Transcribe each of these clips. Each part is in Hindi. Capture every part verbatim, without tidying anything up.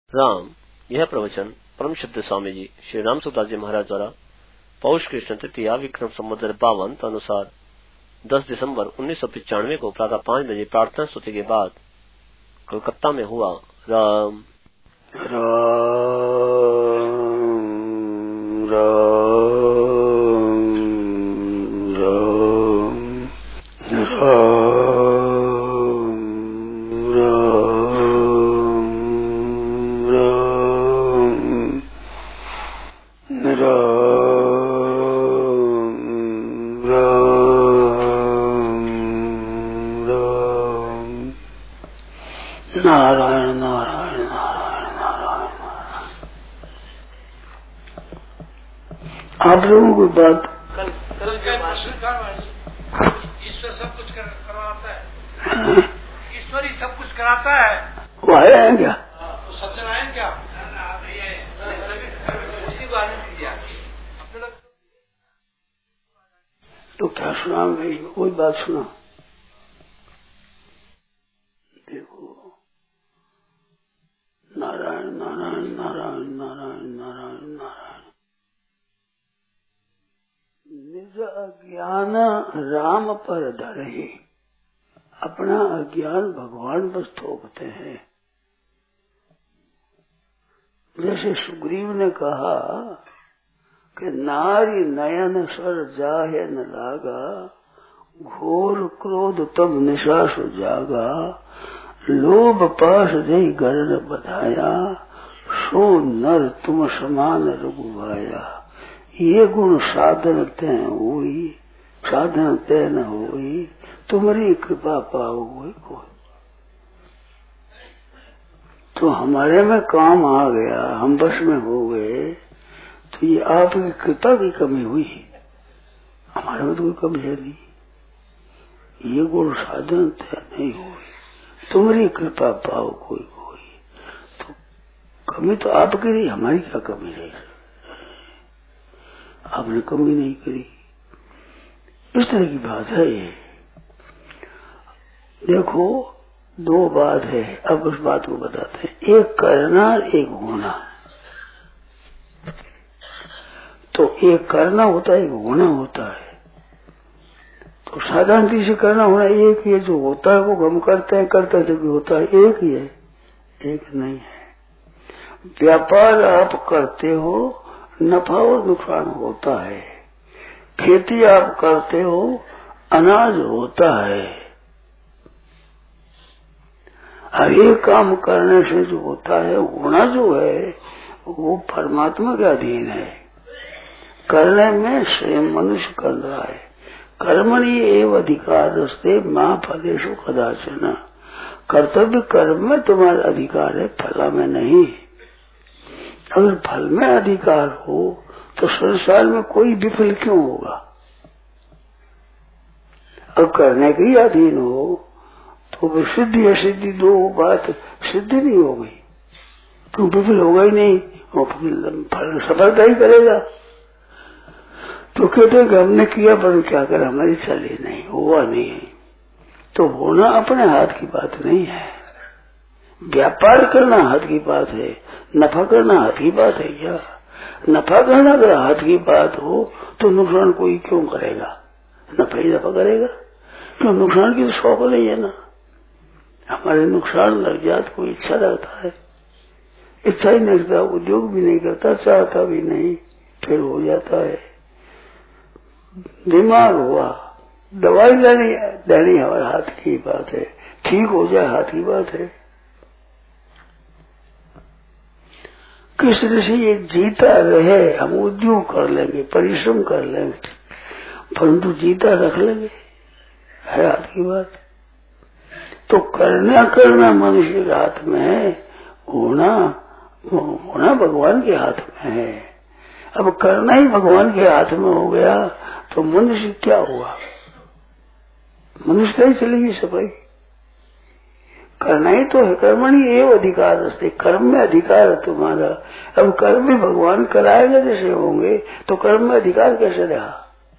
राम। यह प्रवचन परम सिद्ध स्वामी जी श्री राम सुखदास जी महाराज द्वारा पौष कृष्ण तृतीया विक्रम संवत्सर बावन अनुसार दस दिसंबर उन्नीस सौ पिचानवे को प्रातः पाँच बजे प्रार्थना स्तुति के बाद कोलकाता में हुआ। राम राम राम राम नारायण नारायण नारायण नारायण। आप लोगों की बात कल कल क्या प्रश्न था? ईश्वर सब कुछ कर, करवाता है। ईश्वर ही सब कुछ कराता है। वो आए क्या? तो सत्यनारायण क्या उसी को आनंद दिया। तो क्या सुना भाई? कोई बात सुना। देखो नारायण नारायण नारायण नारायण नारायण नारायण। निज अज्ञान राम पर धरे, अपना अज्ञान भगवान पर थोपते हैं। जैसे सुग्रीव ने कहा कि नारी नयन सर जाहे न लागा, घोर क्रोध तब निशा सु जागा, लोभ पास जय गरज बधाया, सो नर तुम समान रघुवाया। ये गुण साधन ते हुई, साधन ते न हुई, तुम्हारी कृपा पाओ कोई कोई। तो हमारे में काम आ गया, हम बस में हो गए, तो ये आपकी कृपा की कमी हुई। हमारे में तो कोई कमी है नहीं। ये गुण साधन ते नहीं हुई, तुम्हारी कृपा पाओ कोई कोई। तो कमी तो आपकी रही, हमारी क्या कमी रही? आपने कमी नहीं करी। इस तरह की बात है ये। देखो दो बात है, अब उस बात को बताते हैं। एक करना, एक होना। तो एक करना होता है, एक होना होता है। तो साधारण से करना होना एक ही है। जो होता है वो हम करते हैं, करते जब भी होता है एक ही है, एक नहीं है। व्यापार आप करते हो, नफा और नुकसान होता है। खेती आप करते हो, अनाज होता है। हर एक काम करने से जो होता है, होना जो है वो परमात्मा के अधीन है। करने में स्वयं मनुष्य कर रहा है। कर्मणि एव अधिकार रस्ते माँ फलेषु कदाचन। कर्तव्य कर्म में तुम्हारा अधिकार है, फला में नहीं। अगर फल में अधिकार हो तो संसार में कोई विफल क्यों होगा? और करने के ही अधीन हो तो वो सिद्धि असिद्धि दो बात सिद्धि नहीं हो गई, क्यों? विफल होगा ही नहीं, वो फल सफलता ही करेगा। तो कहते हैं कि हमने किया पर क्या कर, हमारी चली नहीं, हुआ नहीं है। तो होना अपने हाथ की बात नहीं है। व्यापार करना हाथ की बात है, नफा करना हाथ की बात है। क्या नफा करना अगर हाथ की बात हो तो नुकसान कोई क्यों करेगा? नफा ही नफा करेगा, क्यों? नुकसान की तो शौक नहीं है ना। हमारे नुकसान लग जाए तो कोई इच्छा रखता है, इच्छा ही नहीं रखता, उद्योग भी नहीं करता, चाहता भी नहीं, फिर हो जाता है। बीमार हुआ, दवाई लेनी देनी हमारे हाथ की बात है, ठीक हो जाए हाथ की बात है। किस तरह से ये जीता रहे, हम उद्योग कर लेंगे, परिश्रम कर लेंगे, परंतु जीता रख लेंगे, है हाथ की बात। तो करना करना मनुष्य के हाथ में है, होना होना भगवान के हाथ में है। अब करना ही भगवान के हाथ में हो गया तो मनुष्य क्या हुआ? मनुष्य ही चलेगी सफाई। करना ही तो है, कर्मणि एव अधिकार रस्ते, कर्म में अधिकार है तुम्हारा। अब कर्म भी भगवान कराएगा जैसे होंगे तो कर्म में अधिकार कैसे रहा?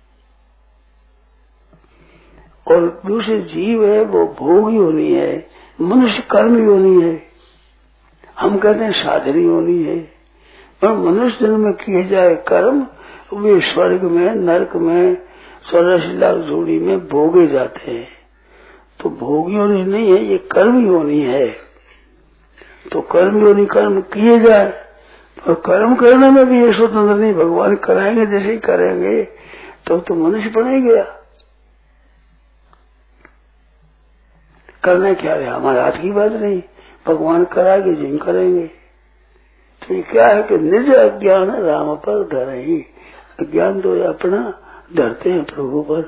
और दूसरे जीव है वो भोग ही होनी है, मनुष्य कर्म ही होनी है। हम कहते हैं साधनी होनी है, पर मनुष्य जन्म में किए जाए कर्म वे स्वर्ग में, नरक में, चौरासी लाख जोड़ी में भोगे जाते हैं। तो भोग योनि नहीं है, ये कर्म योनि है। तो कर्म योनि कर्म किए जाए, और कर्म करने में भी ये स्वतंत्र नहीं, भगवान कराएंगे जैसे ही करेंगे तो तो मनुष्य बन ही गया। करना क्या है, हमारे हाथ की बात नहीं, भगवान कराएंगे जिन करेंगे। तो ये क्या है कि निज अज्ञान राम पर धरे, अज्ञान तो अपना धरते हैं प्रभु पर,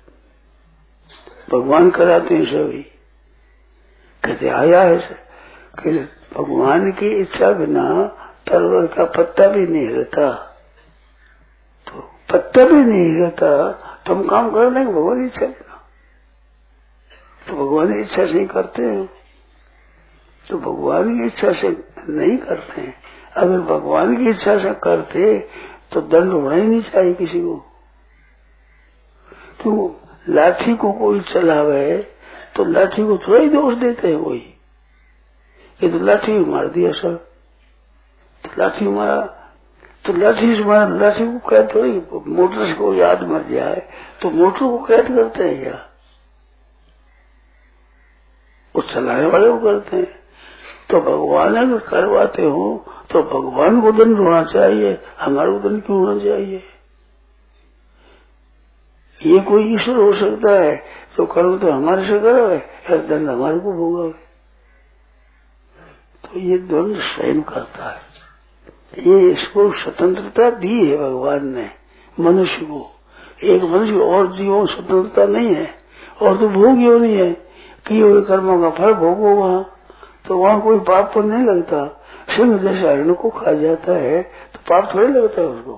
भगवान कराते हैं सभी। कहते आया है कि भगवान की इच्छा बिना तरवर का पत्ता भी नहीं हिलता, तो पत्ता भी नहीं हिलता तो हम काम कर लेंगे भगवान की इच्छा बिना? तो भगवान की इच्छा से ही करते हैं, तो भगवान की इच्छा से नहीं करते हैं। अगर भगवान की इच्छा से करते तो दंड होना ही नहीं चाहिए किसी को। तो लाठी को कोई चलावे तो लाठी को थोड़ा ही दोष देते हैं कोई, ये तो लाठी मार दिया सर, तो लाठी मारा तो लाठी से मारा, लाठी को कैद थोड़ी, मोटर से कोई याद मर जाए तो मोटर को कैद करते हैं क्या? वो चलाने वाले को करते हैं। तो भगवान अगर करवाते हो तो भगवान को दंड होना चाहिए, हमारे को दंड क्यों होना चाहिए? ये कोई ईश्वर हो सकता है तो कर्म तो हमारे से करो है, दंड हमारे को भोगा है। तो ये दंड स्वयं करता है, ये इसको स्वतंत्रता दी है भगवान ने मनुष्य को। एक मनुष्य और जीवों स्वतंत्रता नहीं है, और तो भोग योनि है, किए हुए कर्मों का फल भोगो वहाँ, तो वहाँ कोई पाप पर नहीं लगता। सिंह जैसे हरण को खा जाता है तो पाप थोड़े लगता है उसको,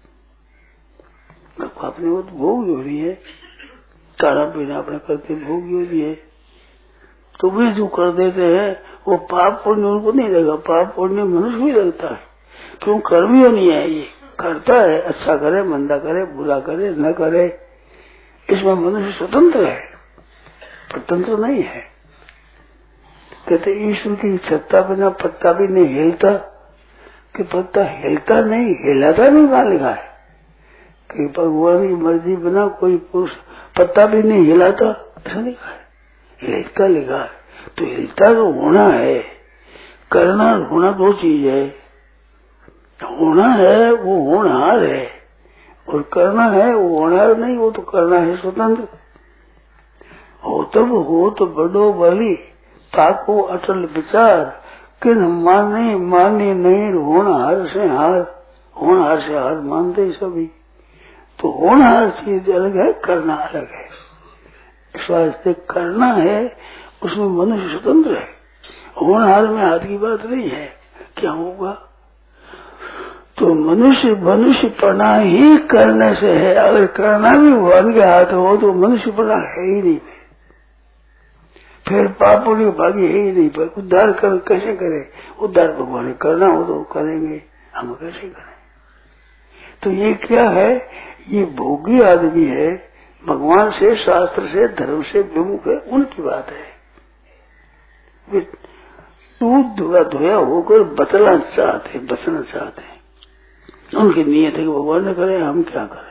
पाप नहीं, वो तो भोग योनि है, खाना पीना अपने करते भोग योनि है। तो वे जो कर देते हैं वो पाप पुण्य उनको नहीं लगेगा, पाप पुण्य मनुष्य भी लगता है, क्यों कर्म योनि है, ये करता है, अच्छा करे मंदा करे बुरा करे न करे, इसमें मनुष्य स्वतंत्र है, स्वतंत्र नहीं है। कहते ईश्वर की सत्ता बिना पत्ता भी नहीं हिलता, कि पत्ता हिलता नहीं, हिलाता नहीं कहाँ लिखा है कि भगवान की मर्जी बिना कोई पुरुष पत्ता भी नहीं हिलाता, ऐसा लिखा है, हिलता लिखा है। तो हिलता तो होना है, करना होना दो चीज है, होना है वो होनहार है, और करना है वो होनहार नहीं, वो तो करना है स्वतंत्र। हो तब हो तो बड़ो बली ताको अटल विचार, किन माने माने नहीं, होनहार से हार, होनहार से हार मानते सभी। तो होनहार चीज अलग है, करना अलग है। इस वास्ते करना है उसमें मनुष्य स्वतंत्र है, होनहार में हाथ की बात नहीं है। क्या होगा तो मनुष्य मनुष्यपना ही करने से है, अगर करना भी भगवान के हाथ हो तो मनुष्यपना है ही नहीं, फिर पाप पुण्य भागी है ही नहीं। पर उद्धार कर कैसे करे, उद्धार भगवान करना हो तो करेंगे, हम कैसे करें? तो ये क्या है, ये भोगी आदमी है, भगवान से शास्त्र से धर्म से विमुख है, उनकी बात है। वे दूध धोया धोया होकर बचना चाहते बचना चाहते हैं, उनकी नीयत है कि भगवान ने करे, हम क्या करें।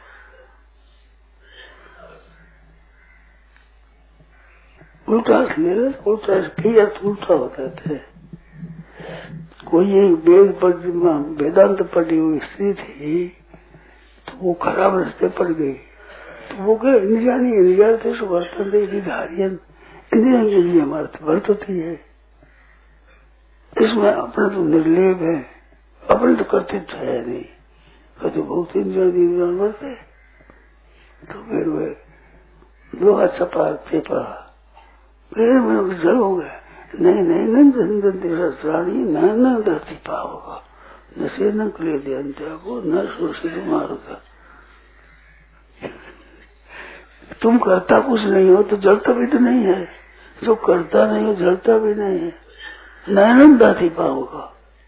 उल्टा ले उल्टा कई अर्थ उल्टा होता थे। कोई एक वेद पर वेदांत पढ़ी हुई स्त्री थी, तो वो खराब रास्ते पर गई, तो वो कहे इंद्रियानी इंद्रिया थे सुवर्तन धारियन, इंद्रिया इंद्रिया हमारे वर्त होती है, इसमें अपना तो निर्लेप है, अपने तो कर्तव्य है नहीं, कहते बहुत इंद्रिया इंद्रिया वर्ते। तो फिर वे लोहा छपा चेपा फिर मैं जल हो गया, नहीं नहीं नंदन तेरा प्राणी न न धरती पाओगा, न से न कले दे अंत्या को न शोषित मारोगा। तुम करता कुछ नहीं हो तो जलता भी तो नहीं है, जो करता नहीं हो जलता भी नहीं है, नयन दाती पाओगा।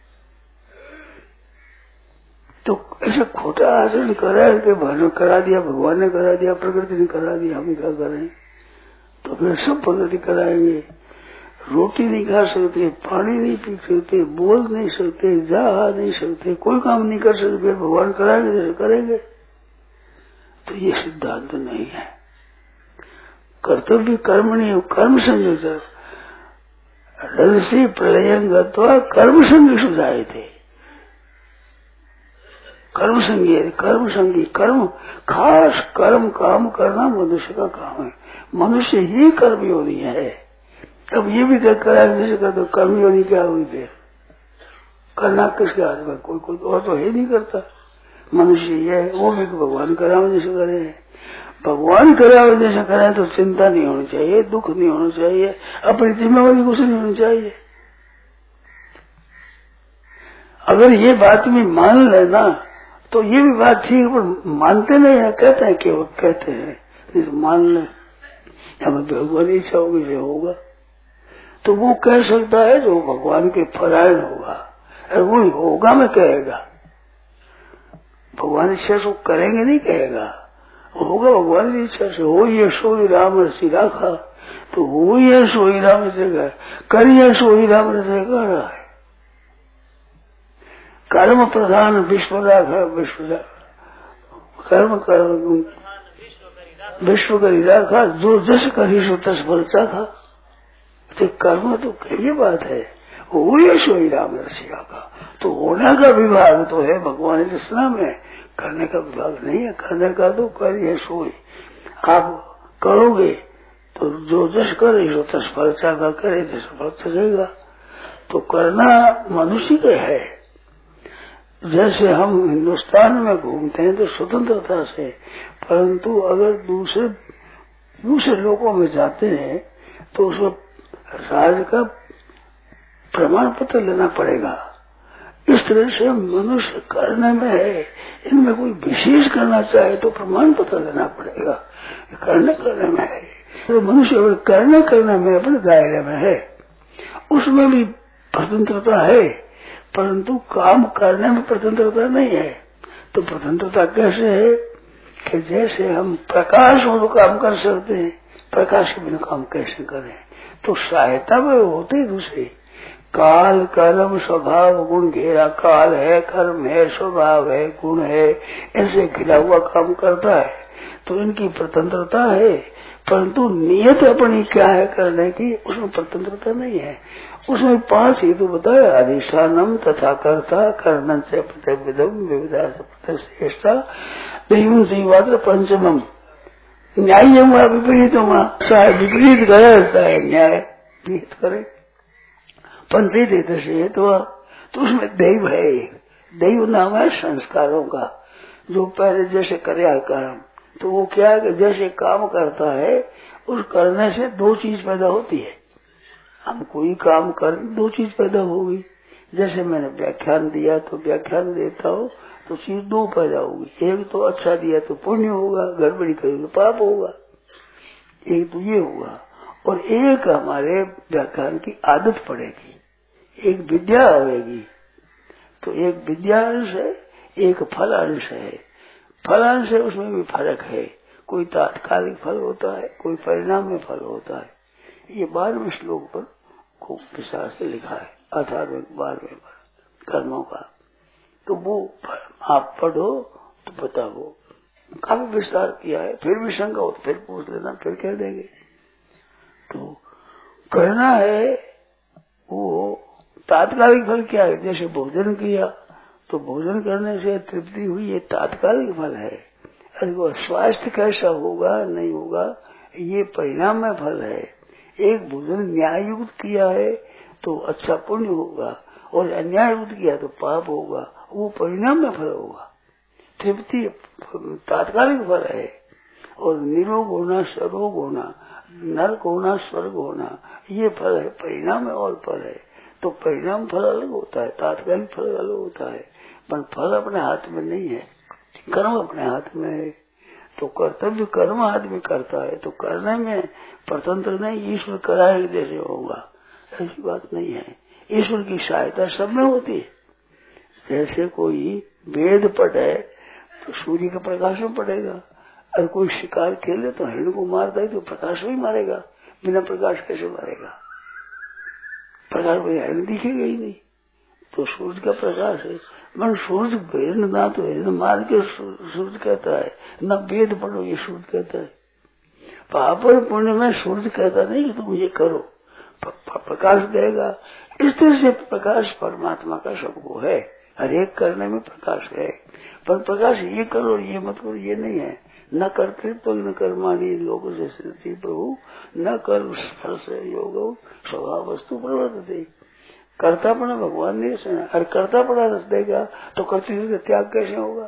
तो ऐसा खोटा आचरण करा के भगवान करा दिया, भगवान ने करा दिया, प्रकृति ने करा दिया, हम क्या करें? तो फिर सब प्रकृति कराएंगे। रोटी नहीं खा सकते, पानी नहीं पी सकते, बोल नहीं सकते, जा नहीं सकते, कोई काम नहीं कर सकते, भगवान कराएंगे जैसे करेंगे। तो ये सिद्धांत नहीं है। कर्तव्य कर्म नहीं, कर्म संयोग रजसी प्रलयंगत्वा कर्म संगी सुझाए थे। कर्म संगी कर्म संगी कर्म खास कर्म काम करना मनुष्य का काम है। मनुष्य ही कर्म योनि है। अब ये भी क्या करा जैसे कर दो, कर्म योनि क्या हुई फिर? करना किसके हाथ में? कोई कोई और तो है नहीं करता। मनुष्य ये है, वो भी भगवान करावे जैसे करे। भगवान करावे जैसे करे तो चिंता नहीं होनी चाहिए, दुख नहीं होना चाहिए, अपनी जिम्मेवारी कुछ नहीं होनी चाहिए। अगर ये बात में मान लेना तो ये भी बात ठीक, पर मानते नहीं है, कहते हैं केवल कहते हैं, नहीं तो मान ले हमें भगवान इच्छा होगी जो होगा। तो वो कह सकता है जो भगवान के परायण होगा, और वो होगा में कहेगा। भगवान इच्छा से करेंगे नहीं कहेगा, होगा भगवान की इच्छा से। हो ये सोई राम रसी राखा, तो हो ये सोई राम से करिए सोई राम से कर रहा है। कर्म प्रधान विश्व राखा, विश्व कर्म कर्म विश्व करी राखा, जो जस करी सो तस फल चाखा। तो कर्म तो ये बात है, वो ये सोई राम रसिया का। तो होने का विभाग तो है भगवान कृष्ण में, करने का विभाग नहीं है। करने का तो करिए सोई, आप करोगे तो जो जस करे सो तस फल चाखा, करे तो फल चलेगा। तो करना मनुष्य का है। जैसे हम हिंदुस्तान में घूमते हैं तो स्वतंत्रता से, परंतु अगर दूसरे दूसरे लोगों में जाते हैं तो उसको राज का प्रमाण पत्र लेना पड़ेगा। इस तरह से मनुष्य करने में है, इनमें कोई विशेष करना चाहे तो प्रमाण पत्र लेना पड़ेगा। करने करने में है तो मनुष्य अगर करने करने में अपने दायरे में है, उसमें भी स्वतंत्रता है, परंतु काम करने में स्वतंत्रता नहीं है। तो स्वतंत्रता कैसे है कि जैसे हम प्रकाश हो तो काम कर सकते हैं, प्रकाश के बिना काम कैसे करें? तो सहायता में होते दूसरे। काल कर्म स्वभाव गुण घेरा, काल है, कर्म है, स्वभाव है, गुण है, ऐसे घिरा हुआ काम करता है। तो इनकी स्वतंत्रता है, परंतु नियत अपनी क्या है करने की, उसमें स्वतंत्रता नहीं है। उसमें पांच हेतु बताया, अधिष्ठानम तथा कर्ता, कर्णन से प्रतिविधम विविधा से प्रतिष्ठा, दैवम से मात्र पंचमम, न्याय हुआ विपरीत हुआ, चाहे विपरीत करे चाहे न्याय विहित करे। पंचीत हेतु से हेतु, तो उसमें दैव है। दैव नाम है संस्कारों का, जो पहले जैसे करे कर्म, तो वो क्या है कि जैसे काम करता है उस करने से दो चीज पैदा होती है। हम कोई काम कर दो चीज पैदा होगी। जैसे मैंने व्याख्यान दिया तो व्याख्यान देता हूँ तो चीज दो पैदा होगी। एक तो अच्छा दिया तो पुण्य होगा, गड़बड़ी करी तो पाप होगा, एक तो ये होगा। और एक हमारे व्याख्यान की आदत पड़ेगी, एक विद्या आएगी। तो एक विद्या अंश है, एक फल अंश है। फल अंश है, उसमें भी फर्क है। कोई तात्कालिक फल होता है, कोई परिणाम में फल होता है। ये बारहवें श्लोक पर खूब विस्तार से लिखा है, अठारहवें बारहवें पर कर्मों का। तो वो आप पढ़ो तो बताओ, काफी विस्तार किया है। फिर भी शंका हो तो फिर पूछ लेना, फिर कह देंगे। तो करना है वो तात्कालिक फल क्या है? जैसे भोजन किया तो भोजन करने से तृप्ति हुई, ये तात्कालिक फल है। अरे वो स्वास्थ्य कैसा होगा नहीं होगा ये परिणाम में फल है। एक भोजन न्याय युक्त किया है तो अच्छा पुण्य होगा, और अन्याय युक्त किया तो पाप होगा, वो परिणाम में फल होगा। तृप्ति तात्कालिक फल है, और निरोग होना, सरोग होना, नरक होना, स्वर्ग होना, ये फल है, परिणाम है और फल है। तो परिणाम फल अलग होता है, तात्कालिक फल अलग होता है, पर फल अपने हाथ में नहीं है, कर्म अपने हाथ में है। तो कर्तव्य कर्म आदमी करता है, तो करने में स्वतंत्र नहीं, ईश्वर कराए जैसे होगा, ऐसी बात नहीं है। ईश्वर की सहायता सब में होती है। जैसे कोई वेद पढ़े तो सूर्य के प्रकाश में पड़ेगा, और कोई शिकार खेले तो हिरण को मारता है तो प्रकाश में ही मारेगा, बिना प्रकाश कैसे मारेगा? प्रकाश में दिखेगा ही नहीं। तो सूर्य का प्रकाश है। मन सूर्य भेद ना तो है, न मार के सूर्य कहता है, न वेद पढ़ो ये सूर्य कहता है। पाप और पुण्य में सूर्य कहता नहीं कि तुम ये करो, प्रकाश देगा। इस तरह से प्रकाश परमात्मा का सबको है, हर एक करने में प्रकाश है। पर प्रकाश ये करो ये मत करो ये नहीं है। न कर्तृत्व तो न कर्माणी लोग जैसे प्रभु न कर्म फल से योग स्वभाव वस्तु प्रवर्तते। कर्तापना भगवान ने सुना, और कर्तापना रस देगा तो कर्तृत्व का त्याग कैसे होगा।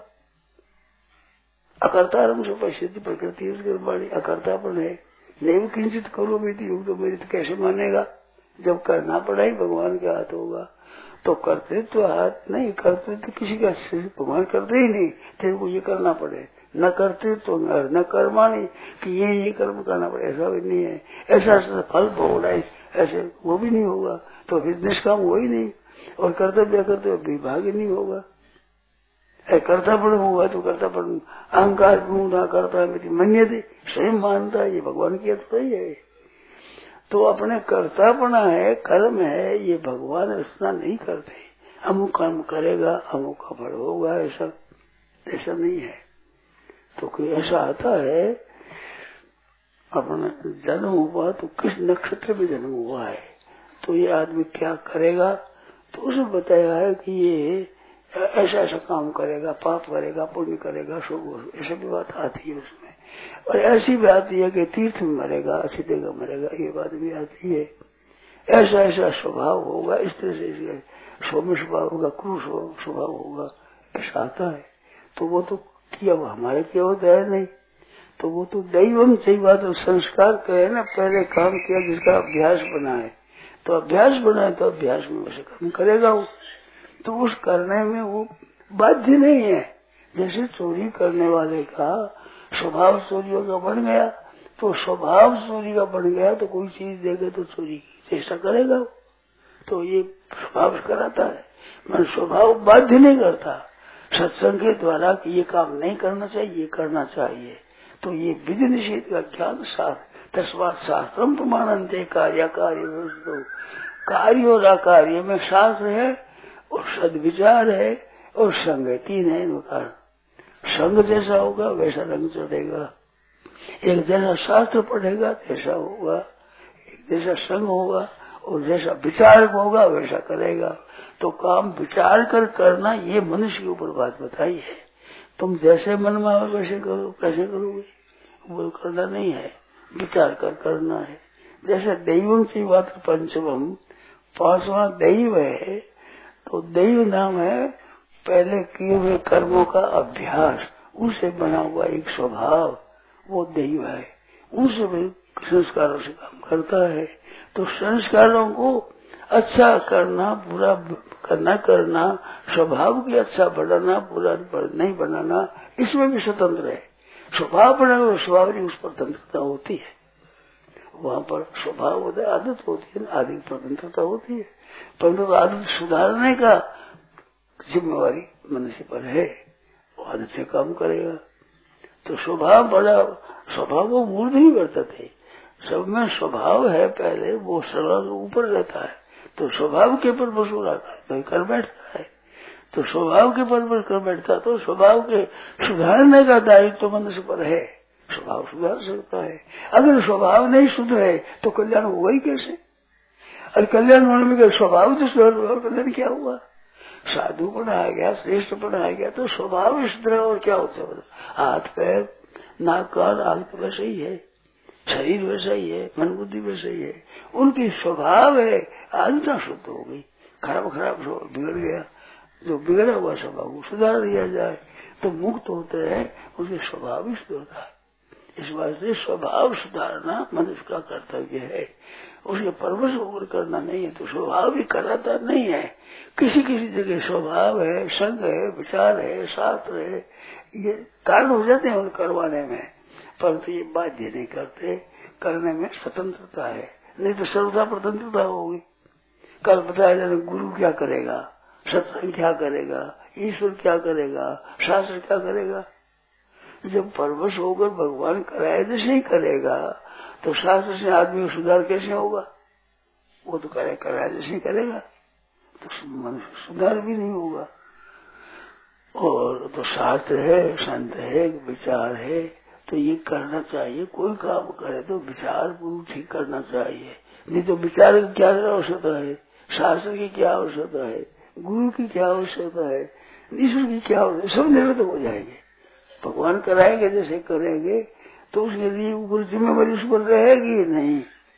अकर्ता से पश्चित प्रकृति कर्माणी अकर्तापन है। नहीं किंचित करो मेरी योग तो मेरी तो कैसे मानेगा। जब करना पड़ा ही भगवान के हाथ होगा। तो कर्तृत्व हाथ नहीं, कर्तृत्व किसी का भगवान करते ही नहीं, तेरे को ये करना पड़े। न कर्तृत्व न कर्माणी कि ये ये कर्म करना पड़े, ऐसा भी नहीं है। ऐसा फल भोगना ऐसे वो भी नहीं होगा। तो फिर निष्काम हो ही नहीं, और कर्तव्य कर्तव्य विभाग ही नहीं होगा। कर्तापन होगा तो कर्तापन अहंकार ना करता मेरी मन्यते स्वयं मानता है, ये भगवान की तो ही है। तो अपने कर्तापना है, कर्म है, ये भगवान रचना नहीं करते। अमुक कर्म करेगा अमुक का फल होगा, ऐसा ऐसा नहीं है। तो कोई ऐसा आता है अपना जन्म हुआ तो किस नक्षत्र में जन्म हुआ है, तो ये आदमी क्या करेगा। तो उसने बताया है कि ये ऐसा ऐसा काम करेगा, पाप करेगा, पुण्य करेगा, शुभ, ऐसी भी बात आती है उसमें। और ऐसी भी आती है कि तीर्थ में मरेगा, अच्छी जगह मरेगा, ये बात भी आती है। ऐसा ऐसा स्वभाव होगा, इस तरह से सौम्य स्वभाव होगा, क्रूर स्वभाव होगा, ऐसा आता है। तो वो तो किया वो हमारे किया होता है नहीं। तो वो तो दैवम सही बात है, संस्कार कहे ना, पहले काम किया जिसका अभ्यास बना है, तो अभ्यास बना है तो अभ्यास में वैसे काम करेगा वो। तो उस करने में वो बाध्य नहीं है। जैसे चोरी करने वाले का स्वभाव चोरियों का बन गया, तो स्वभाव चोरी का बन गया तो कोई चीज देगा तो चोरी की चेष्टा करेगा। तो ये स्वभाव कराता है, मैं स्वभाव बाध्य नहीं करता। सत्संग के द्वारा कि ये काम नहीं करना चाहिए, ये करना चाहिए। तो ये विधि निषेध का ज्ञान शास्त्र तस्मात् शास्त्रम प्रमाणन्ते कार्य कार्य कार्य और अकार्य में शास्त्र है और सद्विचार है और संग है, तीन है इनका। संग जैसा होगा वैसा रंग चढ़ेगा, एक जैसा शास्त्र पढ़ेगा वैसा होगा, एक जैसा संग होगा और जैसा विचार होगा वैसा करेगा। तो काम विचार कर करना ये मनुष्य के ऊपर बात बताई है। तुम जैसे मन में आओ वैसे करो, कैसे करोगे, वो करना नहीं है, विचार कर करना है। जैसे दैवम की बात पंचमम पांचवा दैव है, तो दैव नाम है पहले किए हुए कर्मों का अभ्यास, उनसे बना हुआ एक स्वभाव, वो दैव है। उनसे भी संस्कारों से काम करता है। तो संस्कारों को अच्छा करना, बुरा करना करना, स्वभाव की अच्छा बढ़ाना, बुरा नहीं बनाना, इसमें भी स्वतंत्र है। स्वभाव बनाना तो स्वभाव की उस पर स्वतंत्रता होती है, वहाँ पर स्वभाव होता है, आदत होती है, आदि स्वतंत्रता होती है। परंतु आदत सुधारने का जिम्मेवारी मनुष्य पर है, वो आदत से काम करेगा। तो स्वभाव बड़ा, स्वभाव वो मूर्ध नहीं करते थे, सब में स्वभाव है पहले, वो स्वभाव ऊपर रहता है। तो स्वभाव के पर वसूल आता है तो कर बैठता है। तो स्वभाव के पर कर बैठता, तो स्वभाव के सुधारने का दायित्व तो मनुष्य पर है, स्वभाव सुधार सकता है। अगर स्वभाव नहीं सुधरे तो कल्याण होगा ही कैसे। और कल्याण होने में स्वभाव तो सुधर और कल्याण क्या हुआ। साधु बना आ गया, श्रेष्ठ बना आ गया तो स्वभाव ही सुधरा और क्या होता है। हाथ पैर नाक कान आदि वैसे ही है, शरीर वैसा ही है, मन बुद्धि वैसा ही है, उनकी स्वभाव है, आदत शुद्ध हो गई। खराब खराब बिगड़ गया, जो बिगड़ा हुआ स्वभाव सुधार दिया जाए तो मुक्त होते हैं, उसके स्वभाव ही सुधरता है। इस बात से स्वभाव सुधारना मनुष्य का कर्तव्य है, उसके परवश होकर करना नहीं है। तो स्वभाव भी कराता नहीं है, किसी किसी जगह स्वभाव है, संग है, विचार है, शास्त्र है, ये कारण हो जाते हैं उन करवाने में, परंतु ये बाध्य नहीं करते। करने में स्वतंत्रता है, नहीं तो सर्वथा प्रतंत्रता होगी। कल बताया जाए गुरु क्या करेगा, सत्संग क्या करेगा, ईश्वर क्या करेगा, शास्त्र क्या करेगा। जब परवश होकर भगवान कराए जैसे ही करेगा तो शास्त्र से आदमी का सुधार कैसे होगा। वो तो करे करा जैसे करेगा तो मनुष्य सुधार भी नहीं होगा। और तो शास्त्र है, संत है, विचार है, तो ये करना चाहिए। कोई काम करे तो विचार पूर्व ठीक करना चाहिए, नहीं तो विचार की क्या आवश्यकता है, शास्त्र की क्या आवश्यकता है, गुरु की क्या आवश्यकता है, ईश्वर की क्या आवश्यकता, सब निरस्त हो जाएंगे। भगवान कराएंगे जैसे करेंगे तो उसके लिए ऊपर जिम्मेवारी उस पर रहेगी नहीं,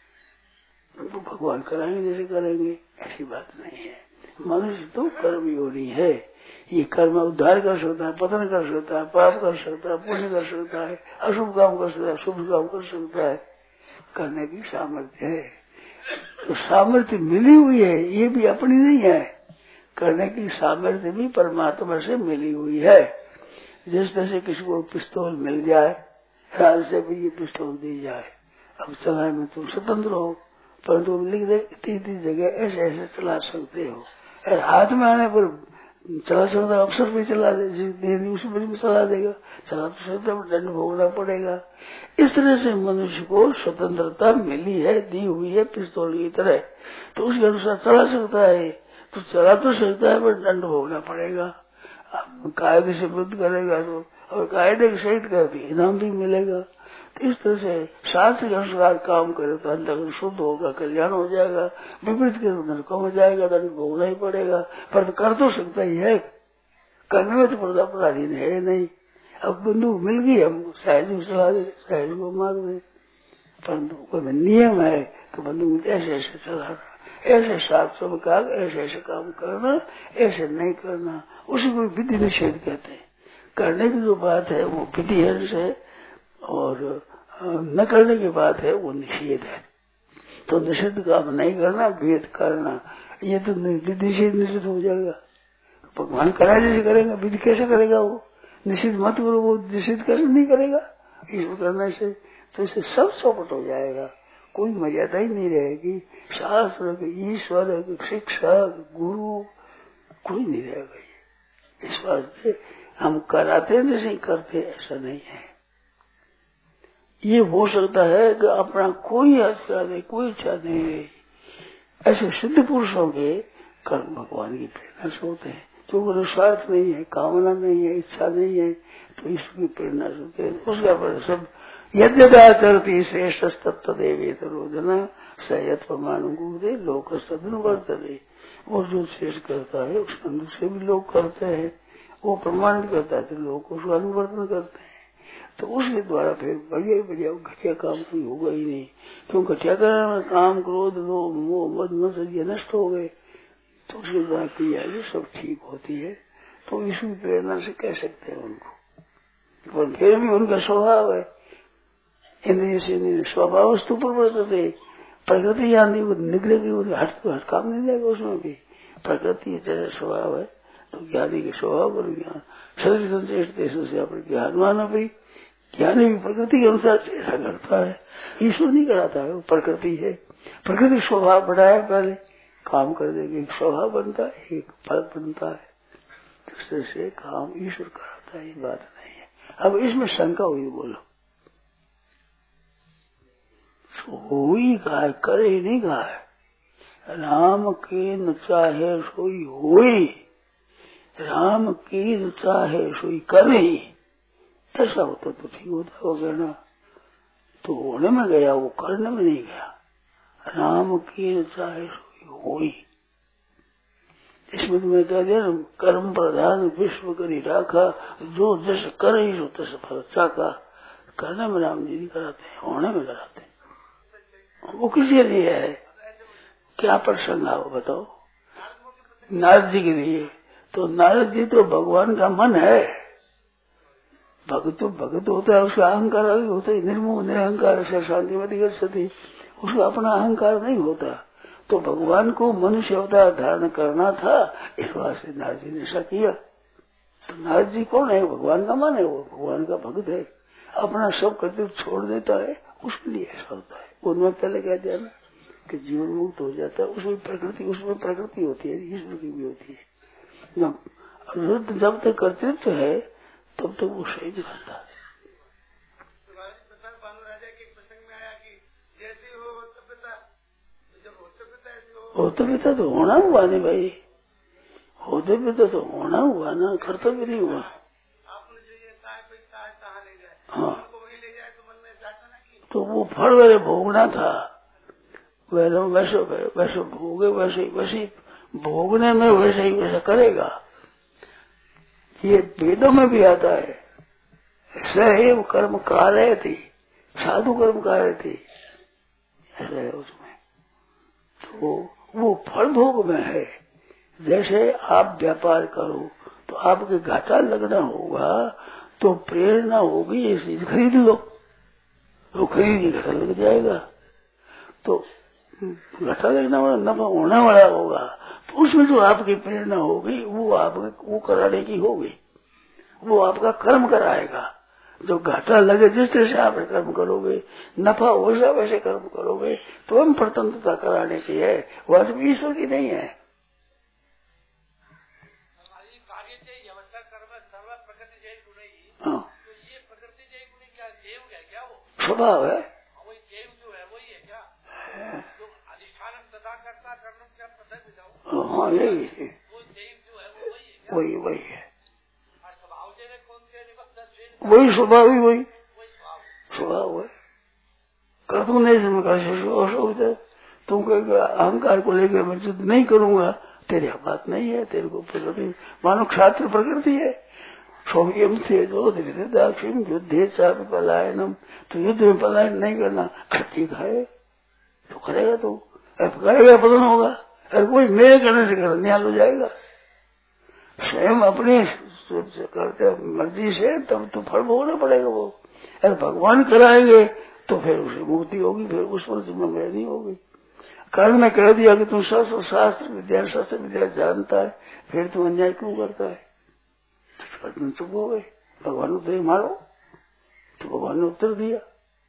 तो भगवान कराएंगे जैसे करेंगे, ऐसी बात नहीं है। मनुष्य तो कर्म योनि है, ये कर्म उद्धार कर सकता है, पतन कर सकता है, पाप कर सकता है, पुण्य कर सकता है, अशुभ काम कर सकता है, शुभ काम कर सकता है, करने की सामर्थ्य है। तो सामर्थ्य मिली हुई है, ये भी अपनी नहीं है, करने की सामर्थ्य भी परमात्मा से मिली हुई है। जिस तरह से किसी को पिस्तौल मिल जाए, राज से भी ये पिस्तौल दी जाए, अब चलाए में तुम स्वतंत्र हो, परंतु लिख दे तीन तीन जगह ऐसे ऐसे चला सकते हो। हाथ में आने पर चला सकता, अवसर भी चला दे, उस पर भी चला देगा, चला तो सकता है, दंड भोगना पड़ेगा। इस तरह से मनुष्य को स्वतंत्रता मिली है, दी हुई है पिस्तौल की तरह, तो उसके अनुसार चला सकता है, तो चला तो सकता है पर दंड भोगना पड़ेगा। कायदे से विरुद्ध करेगा तो और कायदे के सहित करके इनाम भी मिलेगा। तो इस तरह से शास्त्र के अनुसार काम करे तो अंतर्गत शुद्ध होगा, कल्याण हो जाएगा, विपरीत के नरकों में जाएगा, दंड भोगना ही पड़ेगा। पर तो कर तो सकता ही है, करने में तो पर्दा पराधीन है नहीं। अब बंदूक मिल गई हमको, सहेली चला दे, सहेली को मार दे, परंतु कोई नियम है कि बंदूक ऐसे ऐसे चलाना, ऐसे शास्त्रों में कहा ऐसे ऐसे काम करना, ऐसे नहीं करना, उसी को विधि निषेध कहते हैं। करने की जो बात है वो विधि है, और न करने की बात है वो निषेध है। तो निषिद्ध काम नहीं करना, भेद करना, ये तो निषेध निषेध हो जाएगा। भगवान करा जैसे करेगा, विधि कैसे करेगा वो, निषिद्ध मत करो, वो निषिद्ध कैसे नहीं करेगा ईश्वर करने से, तो इससे सब चौपट हो जाएगा, कोई मर्यादा ही नहीं रहेगी। शास्त्र ईश्वर शिक्षक गुरु कोई नहीं रहेगा। इस वास्ते हम कराते जैसे करते ऐसा नहीं है। ये हो सकता है कि अपना कोई इच्छा नहीं, कोई इच्छा नहीं रही, ऐसे सिद्ध पुरुषों के कर्म भगवान की प्रेरणा से होते हैं, जो स्वार्थ नहीं है, कामना नहीं है, इच्छा नहीं है, तो इसकी प्रेरणा से होते हैं। उसका पर सब यद्यदा करती श्रेष्ठ तत्व देवी तरोधना सयत प्रमाणुदे लोक सदन वर्तते। वो जो श्रेष्ठ करता है उसका दूसरे भी लोग करते हैं, वो प्रमाणित करता है तो लोग उसका अनुवर्तन करते हैं। तो उसके द्वारा फिर बढ़िया बढ़िया घटिया काम कोई होगा ही नहीं, क्यों घटिया करने में काम क्रोध लोभ मोह मद मत्सर नष्ट हो गए, तो उसके द्वारा क्रिया ये सब ठीक होती है। तो इसी प्रेरणा से कह सकते हैं उनको, पर फिर भी उनका स्वभाव है, इंद्रिय से स्वभाव वस्तु पर वर्तते, प्रकृति आंधी वो निकलेगी, वो हट हट काम नहीं देगा, उसमें भी प्रकृति जैसा स्वभाव है। तो ज्ञानी के स्वभाव पर ज्ञान शरीर संचेष्ट से अपने ज्ञानवान अपनी ज्ञानी भी प्रकृति के अनुसार ऐसा करता है, ईश्वर नहीं कराता है, वो प्रकृति है। प्रकृति स्वभाव बढ़ाया, पहले काम कर देगी, एक स्वभाव बनता है, एक फल बनता है, इस तरह से काम ईश्वर कराता है, ये बात नहीं है। अब इसमें शंका हुई, बोलो हुई कहा है, करे ही नहीं कहा है। राम के न चाहे सोई होई, राम की न चाहे सोई करे, ऐसा होता तो ठीक होता हो गया ना। तो होने में गया, वो करने में नहीं गया। राम की न चाहे सोई होई, इसमें तुम्हें कह दिया ना, कर्म प्रधान विश्व करी राखा, जो जैसे करे सो तैसे फल चाका। करने में राम जी नहीं कराते, होने में कराते। वो किसके लिए है, क्या प्रसंग है वो बताओ। नारद जी के लिए, तो नारद जी तो भगवान का मन है, भगत तो भगत होता है, उसका अहंकार अलग होता है, निर्मोह निरहंकार से शांति मति कर सकती, उसका अपना अहंकार नहीं होता। तो भगवान को मनुष्य अवतार धारण करना था, इस वास्ते नारद जी ने ऐसा किया। तो नारद जी कौन है, भगवान का मन है, वो भगवान का भक्त है, अपना सब कर्तव्य छोड़ देता है, उसके लिए ऐसा होता है। उनमें पहले कह दिया ना कि जीवन मुक्त हो जाता है, उसमें प्रकृति उसमें प्रकृति होती है, ईश्वर की भी होती है। जब जब तक कर्तृत्व है तब तक वो सही नहीं बनता है। राजा के प्रसंग में आया कि जैसे हो तब पिता, जब हो तब पिता होते भी तो, तो होना हुआ नहीं भाई, होते भी तो, तो होना हुआ ना, कर्तव्य नहीं हुआ। हाँ तो वो फल वैसे भोगना था, वैसे वैसे वैसे भोगे, वैसे वैसे भोगने में वैसे ही वैसा करेगा। ये वेदों में भी आता है, सैव कर्म कार्य थी, साधु कर्म कार्य थी, ऐसा है उसमें। तो वो फल भोग में है। जैसे आप व्यापार करो तो आपके घाटा लगना होगा, तो प्रेरणा होगी ये चीज खरीद लो, तो खरीदी घाटा लग जाएगा, तो घाटा लगना वाला नफा होने वाला होगा, तो उसमें जो आपकी प्रेरणा होगी वो आप वो कराने की होगी, वो आपका कर्म कराएगा। जो घाटा लगे जिस तरह से आप कर्म करोगे, नफा वैसा वैसे कर्म करोगे, तो हम प्रतंत्रता कराने की है, वह ईश्वर की नहीं है। हाँ स्वभाव है, वही देव जो है वही है क्या, जो अधिष्ठान सदा करता कर्म क्या पृथक विधाओ। हाँ यही है, वो देव जो है वो वही है, वही वही है, स्वभाव से कौन से वही स्वभाव ही वही स्वभाव है। कर तू नहीं समझ, तुम कहेगा अहंकार को लेकर मैं युद्ध नहीं करूंगा, तेरी बात नहीं है, तेरे को प्रकृति मानो क्षात्र प्रकृति है। सौम्यम थे जो धीरे दाक्षिण युद्धे चाप पलायनम, तो युद्ध में पलायन नहीं करना, खर्ची खाए तो करेगा, तो करेगा पतन होगा, अरे कोई मेरे करने से कर निहाल हो जाएगा। स्वयं अपने करते मर्जी से तब तो फल भोगना पड़ेगा। वो अरे भगवान कराएंगे तो फिर उसे मुक्ति होगी, फिर उस पर जिम्मेदारी नहीं होगी। कर्ण ने कह दिया कि तुम शास्त्र शास्त्र विद्या शास्त्र विद्या जानता है, फिर तुम अन्याय क्यों करता है, तुम चुप हो गए, भगवान को मारो, तो भगवान ने उत्तर दिया।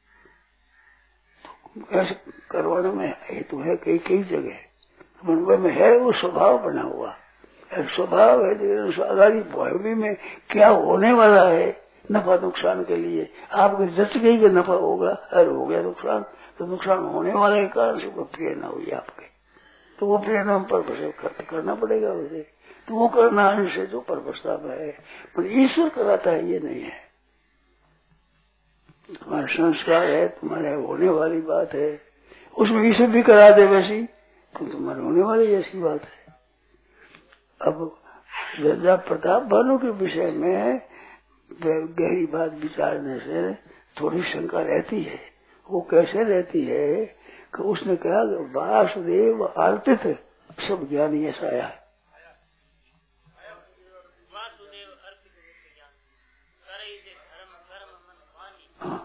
तो ऐसे करवाने में हेतु है कई कई जगह मन में है, वो स्वभाव बना हुआ स्वभाव है। आगामी भूमि में क्या होने वाला है, नफा नुकसान के लिए आपके जच गई कि नफा होगा, अरे हो गया नुकसान, तो नुकसान होने वाले के कारण से प्रेरणा हुई आपके, तो वो प्रेरणा पर खर्च करना पड़ेगा उसे, तो वो करना से जो पर प्रस्ताव है, पर ईश्वर कराता है ये नहीं है। तुम्हारा संस्कार है, तुम्हारे होने वाली बात है, उसमें ईश्वर भी करा दे वैसी, तो तुम्हारे होने वाली ऐसी बात है। अब राजा प्रताप भानु के विषय में गहरी बात विचारने से थोड़ी शंका रहती है। वो कैसे रहती है कि उसने कहा वासुदेव अर्पित सब ज्ञान ऐसा आया है। हाँ।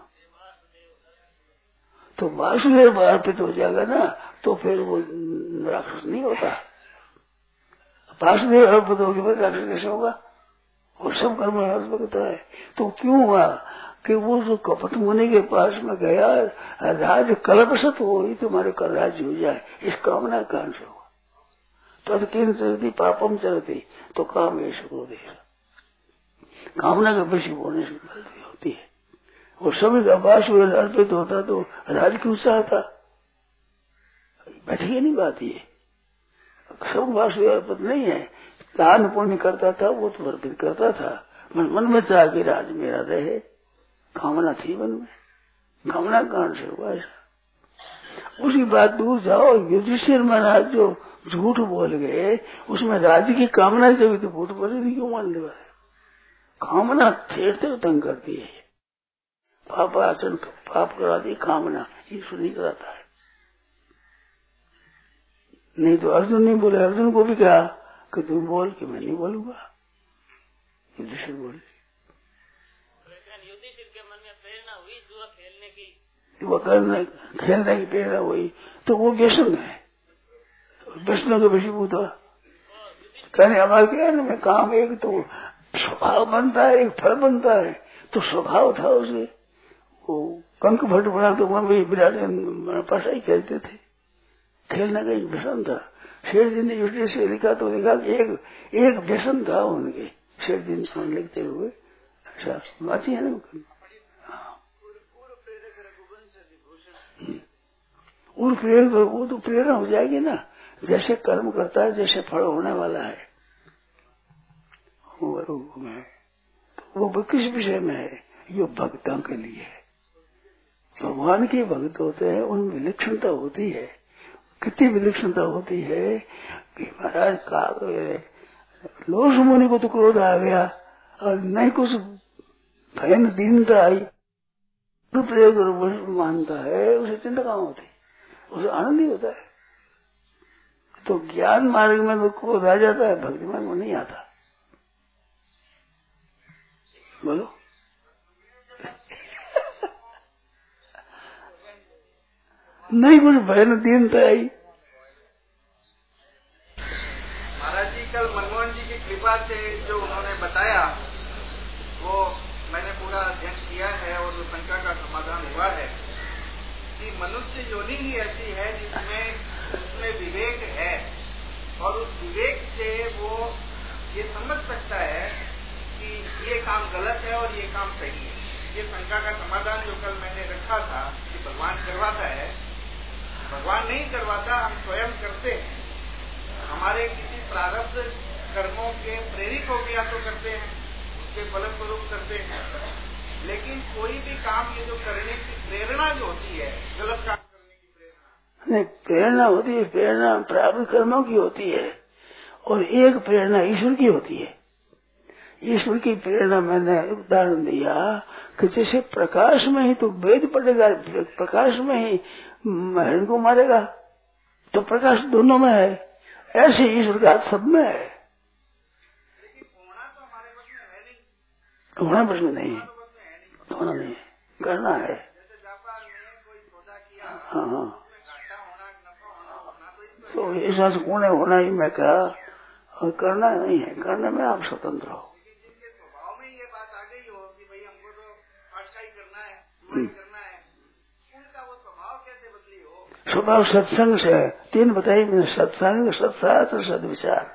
तो वासुदेव अर्पित हो जाएगा ना, तो फिर वो राक्षस नहीं होता। वासुदेव अर्पित होगी फिर राक्षस कैसे होगा, वो सब कर्म अर्पित है। तो क्यों हुआ कि वो जो कपट मुनि के पास में गया, राज कल्पसत हो ही तुम्हारे कर राज्य हो जाए, इस कामना कारण से हुआ। तद किन चलती पापम चलती, तो काम ऐसे को देगा, कामना का बेसी होने से गलती होती है। वो सभी का वासुदेव अर्पित होता तो राज क्यों चाहता, बैठेगी नहीं बात ये। सब वासुदेव अर्पित नहीं है, दान पुण्य करता था वो तो अर्पित करता था, मन मन में चाह के राज मेरा रहे, कामना थी मन में, कामना कारण से हुआ ऐसा। उसी बात दूर जाओ, युधिष्ठिर महाराज जो झूठ बोल गए, उसमें राज्य की कामना जब तो झूठ बोले नहीं, क्यों मान ले, कामना छेड़ते तंग करती है, पाप आचरण पाप कराती कामना, ईश्वर नहीं कराता है। नहीं तो अर्जुन नहीं बोले, अर्जुन को भी कहा कि तुम बोल कि मैं नहीं बोलूंगा, युधिष्ठिर बोले। युधिष्ठिर के मन में प्रेरणा हुई जुआ खेलने की, वो करने खेलने की प्रेरणा हुई, तो वो व्यसन है, व्यसनों के वशीभूत हुआ। कहने हमारे क्या है ना, काम एक तो स्वभाव बनता है, एक फल बनता है, तो स्वभाव था उसे। वो कंक भट्ट बना तो वहां भी विराट पास ही खेलते थे, खेलने का एक व्यसन था। शेर जी ने युधिष्ठिर से लिखा तो लिखा एक एक व्यसन था उनके, शेर जी ने लिखते हुए। अच्छा बात है ना, उर प्रेरक वो तो प्रेरणा हो जाएगी ना, जैसे कर्म करता है जैसे फल होने वाला है वो रूप में, तो वो किस विषय में है? ये भक्तों के लिए है। भगवान के भक्त होते हैं, उनमें विलक्षणता होती है। कितनी विलक्षणता होती है कि महाराज का लोस मुनि को तो क्रोध आ गया और नहीं कुछ भयन दीनता आई, प्रयोग मानता है, उसे चिंता कहाँ होती, उसे आनंद ही होता है। तो ज्ञान मार्ग में तो क्रोध आ जाता है, भक्ति मार्ग में नहीं आता। बोलो नहीं कुछ भयन दीनता आई। महाराज जी कल मनमोहन जी की कृपा से जो उन्होंने बताया वो मैंने पूरा अध्ययन किया है और वो शंका का समाधान हुआ है कि मनुष्य योनि ही ऐसी है जिसमें उसमें विवेक है और उस विवेक से वो ये समझ सकता है कि ये काम गलत है और ये काम सही है। ये शंका का समाधान जो कल मैंने रखा था कि भगवान करवाता है, भगवान नहीं करवाता, हम स्वयं करते हैं। हमारे किसी प्रारब्ध कर्मों के प्रेरित हो गया तो करते हैं, उसके फलस्वरूप करते हैं। लेकिन कोई भी काम ये जो करने की प्रेरणा जो होती है, गलत काम करने की प्रेरणा नहीं, प्रेरणा होती है, प्रेरणा प्रारब्ध कर्मों की होती है और एक प्रेरणा ईश्वर की होती है। ईश्वर की प्रेरणा मैंने उदाहरण दिया कि जैसे प्रकाश में ही तो वेद पड़ेगा, प्रकाश में ही हिरण को मारेगा, तो प्रकाश दोनों में है। ऐसे ईश्वर का हाथ सब में है। होना तो हमारे बस में है नहीं, होना बस में नहीं, होना नहीं, करना है। जैसे व्यापार में कोई सौदा किया, हाँ हाँ, घाटा होना, नफा होना, होना तो तो ऐसा से कौन है होना ही मैं कहा, और करना नहीं है, करने में आप स्वतंत्र हो। जिनके स्वभाव में ये बात आ गई हो कि भाई हमको तो फाटका ही करना है, बुराई करना है, उनका वो स्वभाव कैसे बदली हो? स्वभाव सत्संग से तीन बताई मैंने, सत्संग, सत्शास्त्र, सद्विचार।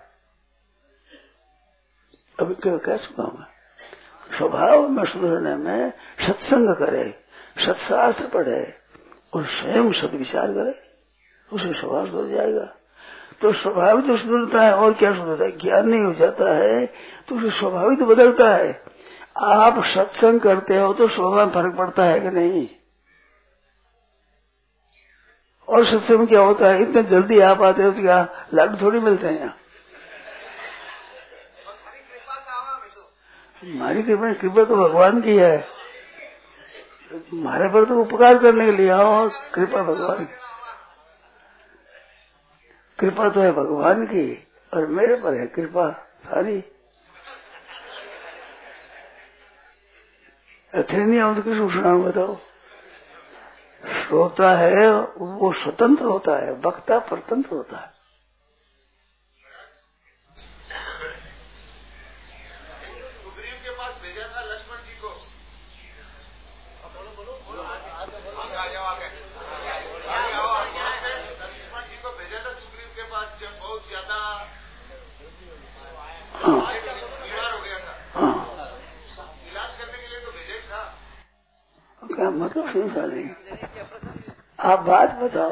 अभी क्या कह चुका हूँ मैं, स्वभाव में सुधरने में सत्संग करे, सत्शास्त्र पढ़े और स्वयं सद्विचार करे, उसे स्वभाव सुधर जाएगा। तो स्वभाव तो सुधरता है और क्या सुधरता है? ज्ञान नहीं हो जाता है तो उसे स्वभाव तो बदलता है। आप सत्संग करते हो तो स्वभाव में फर्क पड़ता है कि नहीं? और सत्संग में क्या होता है, इतने जल्दी आप आते हो तो क्या लाडू थोड़ी मिलते हैं यहाँ? हमारी कृपा कृपा तो भगवान की है, हमारे पर तो उपकार करने के लिए आओ। कृपा भगवान, कृपा तो है भगवान की और मेरे पर है कृपा सारी। अथरे नहीं आओ तो किसको सुनाऊं बताओ? श्रोता है वो स्वतंत्र होता है, वक्ता परतंत्र होता है। सुग्रीव के पास भेजा था लक्ष्मण जी को, बोलो बोलो आ जाओ आगे, लक्ष्मण जी को भेजा था सुग्रीव के पास जब बहुत ज्यादा बीमार हो गया था, इलाज करने के लिए तो भेजा ही था। क्या मतलब समझा नहीं, आप बात बताओ।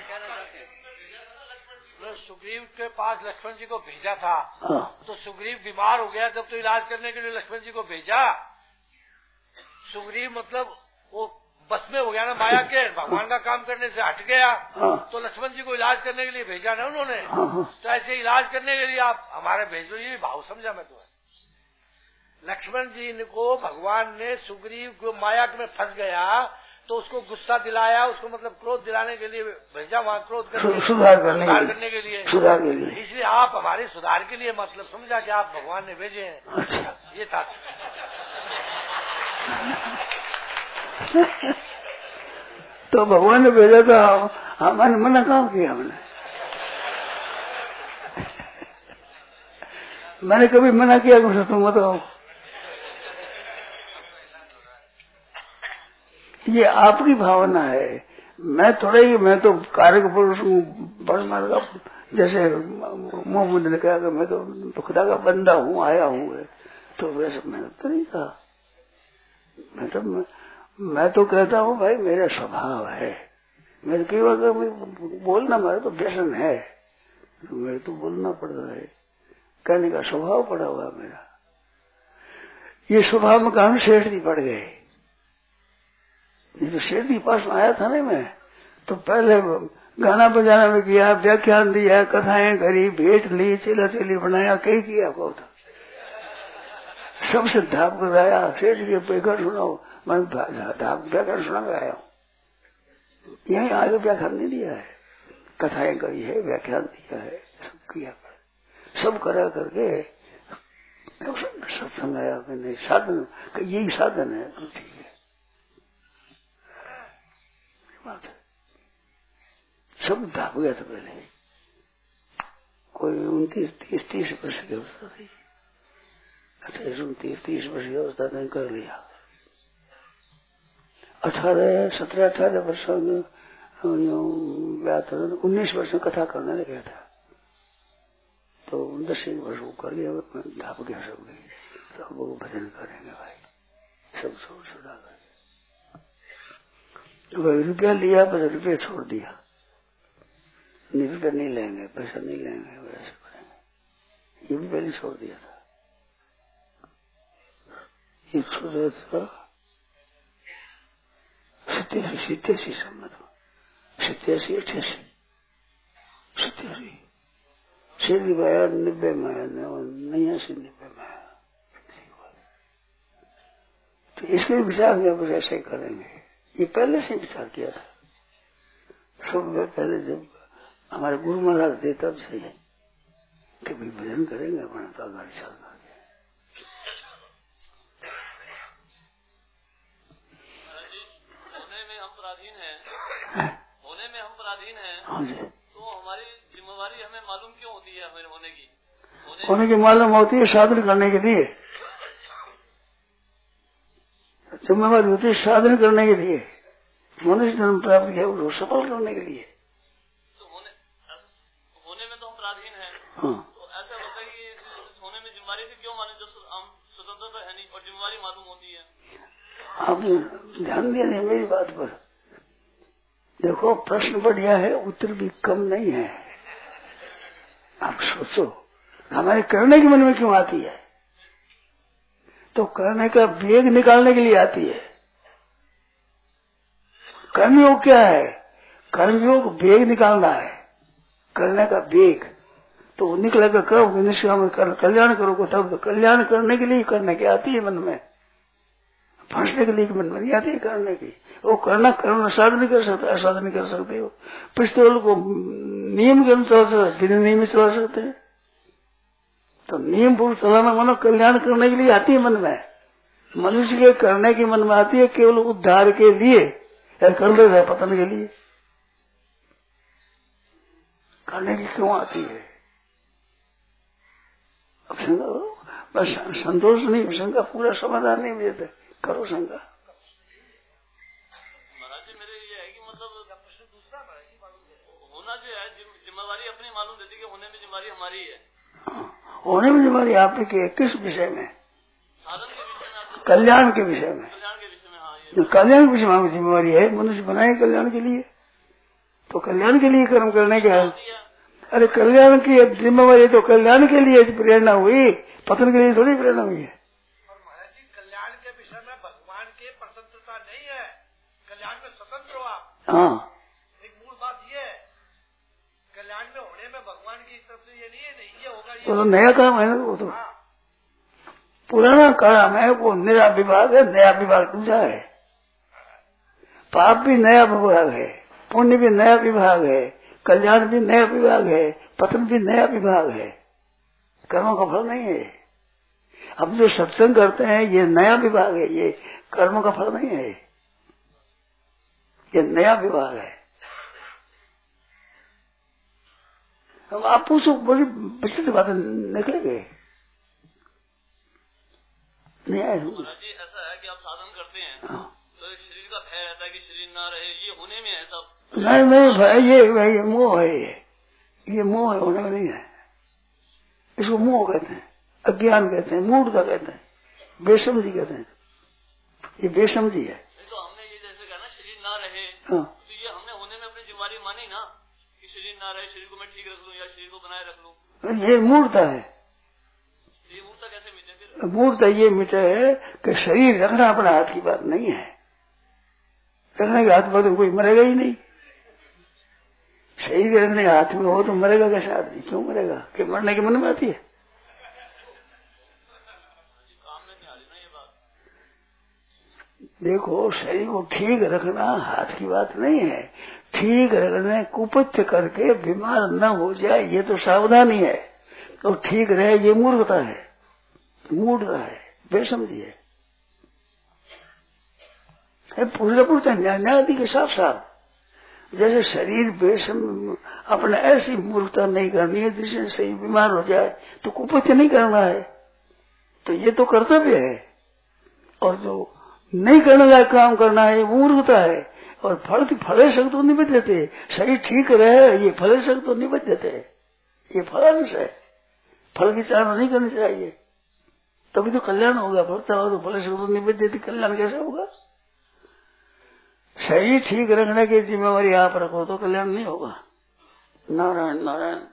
सुग्रीव के पास लक्ष्मण जी को भेजा था, हाँ। तो सुग्रीव बीमार हो गया तब तो इलाज करने के लिए लक्ष्मण जी को भेजा। सुग्रीव मतलब वो बस में हो गया ना माया के, भगवान का काम करने से हट गया, हाँ। तो लक्ष्मण जी को इलाज करने के लिए भेजा ना उन्होंने। हाँ। तो ऐसे इलाज करने के लिए आप हमारे भेजो, ये भाव समझा मैं तो। लक्ष्मण जी को भगवान ने सुग्रीव को माया में फंस गया तो उसको गुस्सा दिलाया, उसको मतलब क्रोध दिलाने के लिए भेजा वहाँ, क्रोध करने सुधार करने, सुधार करने के लिए, सुधार के लिए। इसलिए आप हमारे सुधार के लिए मतलब समझा कि आप भगवान ने भेजे हैं। अच्छा। ये था। तो भगवान ने भेजा था, हमारे मना कहाँ किया? हमने मैंने कभी मना किया कुछ? तुम बताओ। ये आपकी भावना है, मैं थोड़ा ही, मैं तो कारक पुरुष हूँ, बड़ मार्ग जैसे मुंह बुद्ध ने कहा कि मैं तो खुदा का बंदा हूँ, आया हूँ, तो वैसे मैंने तो नहीं कहा। मैं तो मैं, मैं तो कहता हूँ भाई मेरा स्वभाव है, मेरे की वजह बोलना मेरा तो व्यसन है, तो मेरे तो बोलना पड़ रहा है, कहने का स्वभाव पड़ा हुआ मेरा। ये स्वभाव में कारण सेठ जी पड़ गए। ये तो सेठ जी पास में आया था ना मैं, तो पहले गाना बजाना में किया, व्याख्यान दिया, कथाएं करी, भेंट ली, चेला चेली बनाया, कई किया को था। सबसे धाप कर आया, सेठ जी के पेकर सुनाओ, मैं धाप व्याख्यान सुना के आया हूँ। यही आगे व्याख्यान नहीं दिया है, कथाएं करी है, व्याख्यान दिया है, सब किया, सब करा करके सत्संग आया। मैंने साधन, यही साधन है, तो ठीक है, बात है। सब धाप गया था पहले, कोई उनतीस तीस तीस वर्ष की अवस्था थी, अठाईस उनतीस तीस वर्ष की अवस्था ने कर लिया। अठारह सत्रह अठारह वर्षों में उन्नीस वर्ष में कथा करने लगा था, तो दस एक वर्ष वो कर लिया, धाप गया सब गई। तो अब वो भजन करेंगे भाई, सब छोड़ छोड़ा कर, रुपया लिया बस रुपये छोड़ दिया, नहीं रुपये नहीं लेंगे, पैसा नहीं लेंगे, वैसे करेंगे, ये भी पहले छोड़ दिया था। ये छोड़ दिया था सत्यासी सत्यासी सम्मत में, सत्यासी अठासी सत्यासी सीधी आया, नब्बे में आया, नयासी नब्बे में आया। तो इसके विचार में अब ऐसे ही करेंगे, ये पहले से विचार किया था, सब पहले जब हमारे गुरु महाराज थे तब से कि भाई भजन करेंगे अपना, तो आगे चलना। होने में हम पराधीन हैं, होने में हम पराधीन हैं, हाँ जी, तो हमारी जिम्मेवारी हमें मालूम क्यों होती है? हमें होने की होने, होने की मालूम होती है साधन करने के लिए, जिम्मेवारी होती है साधन करने के लिए, मनुष्य जन्म प्राप्त किया उसको सफल करने के लिए। तो होने होने में तो हम पराधीन हैं, हाँ, तो ऐसा होता है कि इस होने में जिम्मेवारी भी क्यों मालूम, जब हम स्वतंत्रता है नहीं और जिम्मेवारी मालूम होती है। आपने ध्यान दिया नहीं मेरी बात पर? देखो प्रश्न बढ़िया है, उत्तर भी कम नहीं है। आप सोचो हमारे करने के मन में क्यों आती है? तो करने का वेग निकालने के लिए आती है। कर्मयोग क्या है? कर्मयोग वेग निकालना है, करने का वेग। तो निकलेगा कब? निष्काम कर, कल्याण करोगे तब। कल्याण करने के लिए करने की आती है मन में, फंसने के लिए मन में नहीं आती है करने की। वो करना करना साधन नहीं कर सकता, असाधन नहीं कर सकते हो। पिस्तौल को नियम के अनुसार बिना नियम चला सकते हैं। तो नियम पूर्व चलाना मानो कल्याण करने के लिए आती है मन में। मनुष्य के करने की मन में आती है केवल उद्धार के लिए या कर ले रहे पतन के लिए। करने की क्यों आती है? अब शंका, बस संतोष नहीं, शंका पूरा समाधान नहीं देते। करो शंका। महाराज जी मेरे ये है कि मतलब प्रश्न दूसरा होना जो है जिम्मेवारी अपनी मालूम देती है कि होने में जिम्मेवारी हमारी है। हाँ, होने में जिम्मेवारी आपकी किस विषय में? साधन के विषय में, कल्याण के विषय में। कल्याण के विषय में, हाँ ये कल्याण के विषय में जिम्मेवारी है। मनुष्य बनाए कल्याण के लिए, तो कल्याण के लिए कर्म करने का है। अरे कल्याण की जिम्मेवारी तो कल्याण के लिए प्रेरणा हुई, पतन के लिए थोड़ी प्रेरणा हुई है। कल्याण के विषय में भगवान की स्वतंत्रता नहीं है, कल्याण में स्वतंत्र हो आप। हाँ, एक मूल बात ये है, कल्याण में होने में भगवान की तरफ से ये नहीं है, नहीं ये होगा, ये तो नया काम है ना वो। तो पुराना काम है वो, नया विभाग है। नया विभाग दूसरा है। पाप भी नया विभाग है, पुण्य भी नया विभाग है, कल्याण भी नया विभाग है, पतन भी नया विभाग है। कर्मों का फल नहीं है। अब जो सत्संग करते हैं ये नया विभाग है, ये कर्मों का फल नहीं है, ये नया विभाग है। अब आप पूछो, बड़ी विचित्र बातें निकलेंगे। नहीं आए जी ऐसा है कि आप साधन करते हैं तो शरीर का भय रहता है कि शरीर ना रहे, ये होने में है सब। नहीं नहीं भाई, ये भाई ये मोह है, ये ये मोह है, होने में नहीं है। इसको मोह कहते हैं, अज्ञान कहते हैं, मूढ़ता कहते हैं, बेसमझी कहते हैं। ये बेसमझी है। तो हमने ये जैसे कहा ना शरीर ना रहे, हाँ, तो ये हमने होने में अपनी जिम्मेवारी मानी ना कि शरीर ना बना रहे, शरीर को मैं ठीक रख लूं या शरीर को बनाए रख लूं, ये मूर्खता है। ये मूर्खता कैसे मिटे फिर? मूर्खता ये मिटे है कि शरीर रखना अपना हाथ की बात नहीं है। रखने के हाथ में तो कोई मरेगा ही नहीं। शरीर रखने के हाथ में हो तो मरेगा कैसे आदमी? क्यों मरेगा? कि मरने के मन में आती है? देखो, शरीर को ठीक रखना हाथ की बात नहीं है। ठीक रखने कुपथ्य करके बीमार न हो जाए ये तो सावधानी है, और ठीक रहे ये मूर्खता है, मूर्खता है, बेसमझी है। पूरा पूरा न्याय के साफ साफ जैसे शरीर बेसम अपने ऐसी मूर्खता नहीं करनी है जिससे शरीर बीमार हो जाए तो कुपथ्य नहीं करना है, तो ये तो कर्तव्य है। और जो नहीं करने का काम करना है वो मूर्खता है। और फल फले शक तो निबद्ध देते, शरीर ठीक रहे ये फले शक तो निबद्ध देते, ये फलांश है। फल की चाहना नहीं करनी चाहिए, तभी तो कल्याण होगा। फलता हो तो फले शक तो निबद्ध देते, कल्याण कैसे होगा? शरीर ठीक रखने की जिम्मेवारी आप रखो तो कल्याण नहीं होगा। नारायण नारायण।